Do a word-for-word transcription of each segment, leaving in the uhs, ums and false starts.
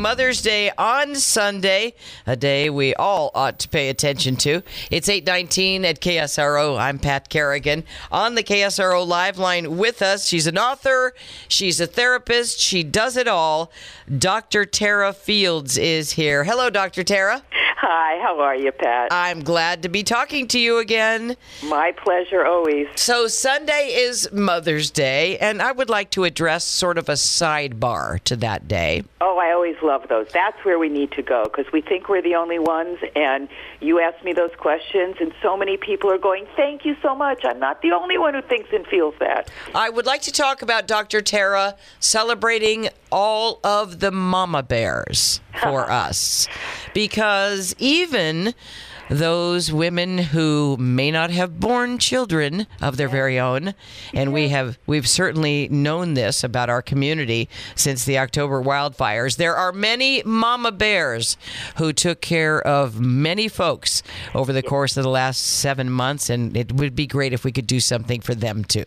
Mother's Day on Sunday, a day we all ought to pay attention to. It's eight nineteen at K S R O. I'm Pat Kerrigan. On the K S R O Live line with us, she's an author, she's a therapist, she does it all. Doctor Tara Fields is here. Hello, Doctor Tara. Hi, how are you, Pat? I'm glad to be talking to you again. My pleasure, always. So Sunday is Mother's Day, and I would like to address sort of a sidebar to that day. Oh, I always love those. That's where we need to go, because we think we're the only ones, and you asked me those questions, and so many people are going, thank you so much. I'm not the only one who thinks and feels that. I would like to talk about Doctor Tara celebrating all of the mama bears for us, because even those women who may not have born children of their very own, and we have we've certainly known this about our community since the October wildfires, there are many mama bears who took care of many folks over the course of the last seven months, and it would be great if we could do something for them too.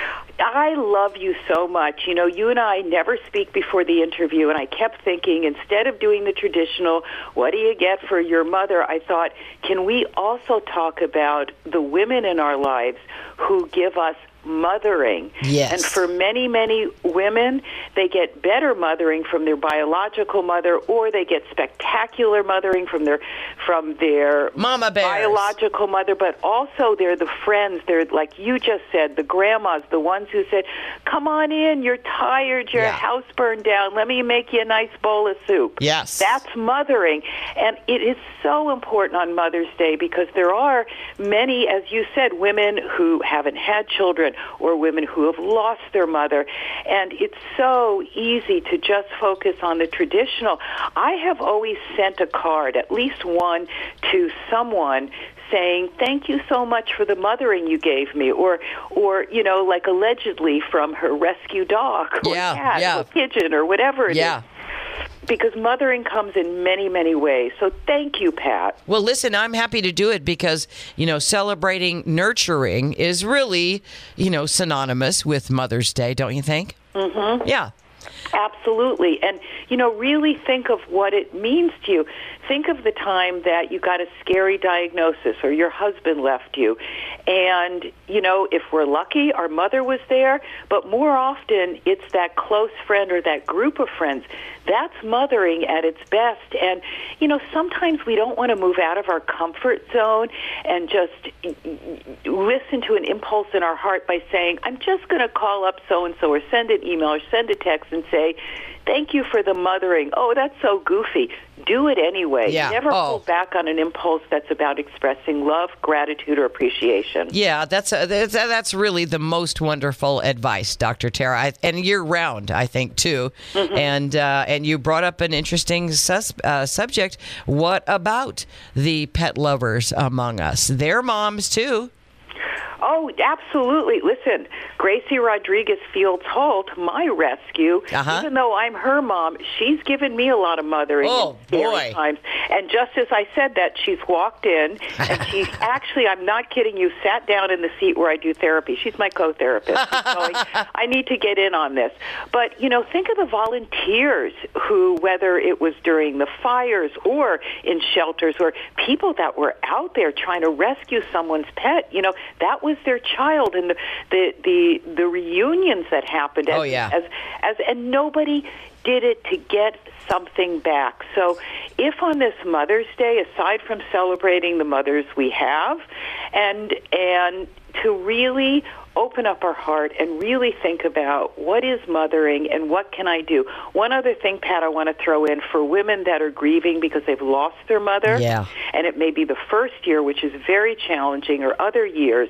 I love you so much. You know, you and I never speak before the interview, and I kept thinking, instead of doing the traditional, what do you get for your mother, I thought, can we also talk about the women in our lives who give us mothering? Yes. And for many, many women, they get better mothering from their biological mother, or they get spectacular mothering from their from their mama bears. biological mother, but also they're the friends. They're, like you just said, the grandmas, the ones who said, come on in, you're tired, your yeah. house burned down, let me make you a nice bowl of soup. Yes. That's mothering. And it is so important on Mother's Day, because there are many, as you said, women who haven't had children, or women who have lost their mother, and it's so easy to just focus on the traditional. I have always sent a card, at least one, to someone saying, thank you so much for the mothering you gave me, or, or you know, like allegedly from her rescue dog, or yeah, cat, yeah. or pigeon, or whatever it yeah. is. Because mothering comes in many, many ways. So thank you, Pat. Well, listen, I'm happy to do it because, you know, celebrating nurturing is really, you know, synonymous with Mother's Day, don't you think? Mm-hmm. Yeah. Absolutely. And, you know, really think of what it means to you. Think of the time that you got a scary diagnosis or your husband left you. And, you know, if we're lucky, our mother was there. But more often, it's that close friend or that group of friends. That's mothering at its best. And, you know, sometimes we don't want to move out of our comfort zone and just listen to an impulse in our heart by saying, I'm just going to call up so-and-so or send an email or send a text and say, thank you for the mothering. Oh, that's so goofy. Do it anyway. Yeah. Never oh. pull back on an impulse that's about expressing love, gratitude, or appreciation. Yeah, that's uh, that's, that's really the most wonderful advice, Doctor Tara, I, and year-round, I think, too. Mm-hmm. And uh, and you brought up an interesting sus- uh, subject. What about the pet lovers among us? They're moms, too. Oh, absolutely. Listen, Gracie Rodriguez Fields Holt, my rescue, uh-huh. even though I'm her mom, she's given me a lot of mothering oh, in boy. times. And just as I said that, she's walked in, and she's actually, I'm not kidding you, sat down in the seat where I do therapy. She's my co-therapist. She's going, I need to get in on this. But, you know, think of the volunteers who, whether it was during the fires or in shelters, or people that were out there trying to rescue someone's pet, you know, that was their child, and the the the, the reunions that happened as, oh, yeah. as as and nobody did it to get something back. So if on this Mother's Day, aside from celebrating the mothers we have, and and to really open up our heart and really think about what is mothering and what can I do. One other thing, Pat, I want to throw in for women that are grieving because they've lost their mother, yeah. and it may be the first year, which is very challenging, or other years,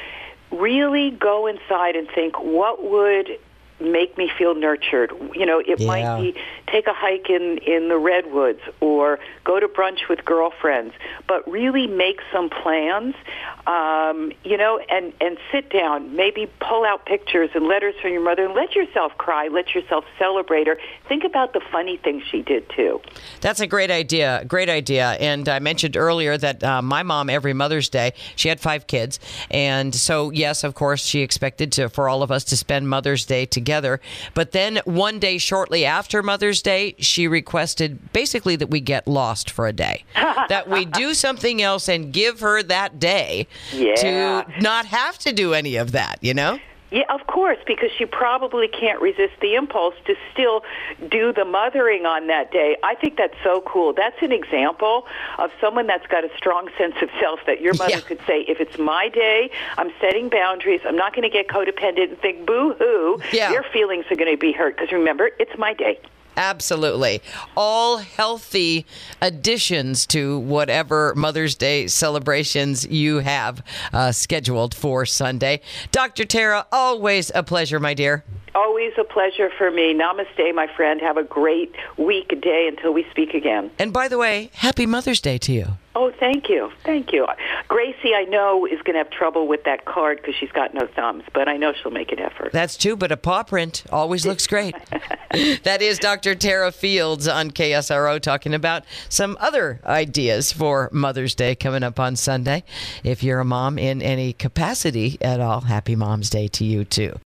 really go inside and think, what would make me feel nurtured? You know, it yeah. might be take a hike in, in the redwoods or go to brunch with girlfriends, but really make some plans, um, you know, and, and sit down, maybe pull out pictures and letters from your mother and let yourself cry, let yourself celebrate her. Think about the funny things she did, too. That's a great idea. Great idea. And I mentioned earlier that uh, my mom, every Mother's Day, she had five kids. And so, yes, of course, she expected to for all of us to spend Mother's Day together. together. But then one day shortly after Mother's Day, she requested basically that we get lost for a day, that we do something else and give her that day yeah. to not have to do any of that, you know? Yeah, of course, because she probably can't resist the impulse to still do the mothering on that day. I think that's so cool. That's an example of someone that's got a strong sense of self that your mother Yeah. could say, if it's my day, I'm setting boundaries, I'm not going to get codependent and think, boo-hoo, Yeah. your feelings are going to be hurt. Because remember, it's my day. Absolutely. All healthy additions to whatever Mother's Day celebrations you have uh, scheduled for Sunday. Doctor Tara, always a pleasure, my dear. Always a pleasure for me. Namaste, my friend. Have a great week, day until we speak again. And by the way, happy Mother's Day to you. Oh, thank you. Thank you. Gracie, I know, is going to have trouble with that card because she's got no thumbs, but I know she'll make an effort. That's true, but a paw print always looks great. That is Doctor Tara Fields on K S R O talking about some other ideas for Mother's Day coming up on Sunday. If you're a mom in any capacity at all, happy Mom's Day to you, too.